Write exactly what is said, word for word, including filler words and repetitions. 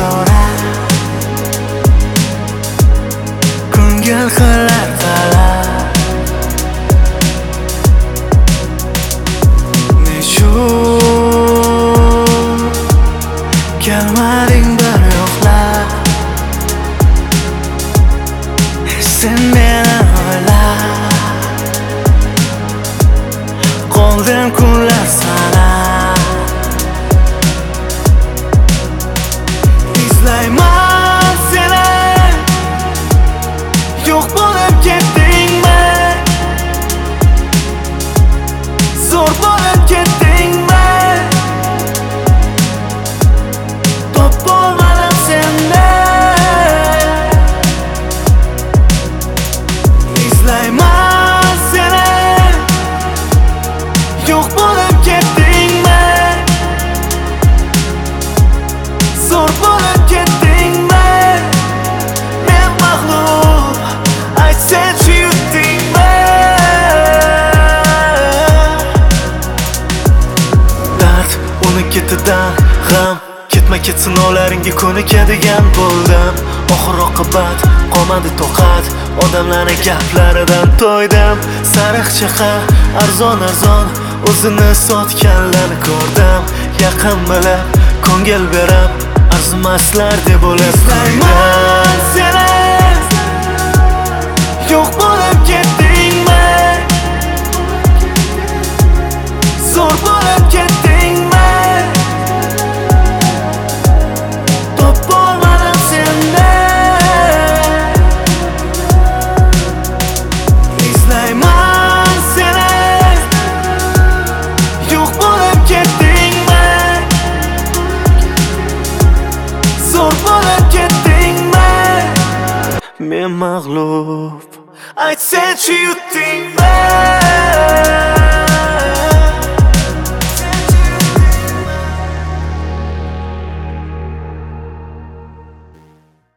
so'rar, ko'ngil qilar talab. Nechun kelmading bir yo'qlab, sen meni o'ylab, qoldim kunlar sanab. Izlayman seni, yo'q bo'lib ketdingmi? Zo'r bo'lib ketdingmi? Topolmadim seni. Izlayman seni, yo'q bo'lib ketdingmi? Zo'r bo'lib ketdingmi? Men mag'lub, aytsen-chi yutdingmi? Dard uni ketidan g'am, ketma ket sinovlaringga ko'nikadigan bo'ldim. Oxir oqibat qolmadi toqat, odamlarning gaplaridan to'ydim. Sariq chaqa arzon arzon o'zini sotganlarni ko'rdim. Yaqin bilib ko'ngil berib arzimaslar deb o'ylab qo'ydim. Seni yo'q bo'lib ketdingmi? Zo'r bo'lib ketdingmi? Topolmadim seni. Izlayman seni, yo'q bo'lib ketdingmi? Zo'r bo'lib ketdingmi? Men mag'lub, aytsen-chi yutdingmi?